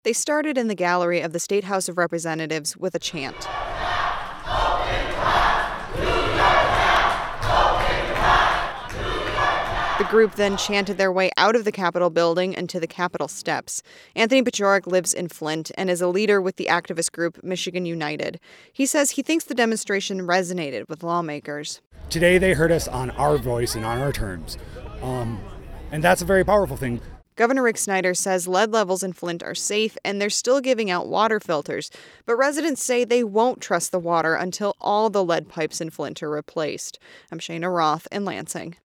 They started in the gallery of the State House of Representatives with a chant. The group then chanted their way out of the Capitol building and to the Capitol steps. Anthony Pechorek lives in Flint and is a leader with the activist group Michigan United. He says he thinks the demonstration resonated with lawmakers. Today they heard us on our voice and on our terms. And that's a very powerful thing. Governor Rick Snyder says lead levels in Flint are safe and they're still giving out water filters, but residents say they won't trust the water until all the lead pipes in Flint are replaced. I'm Shayna Roth in Lansing.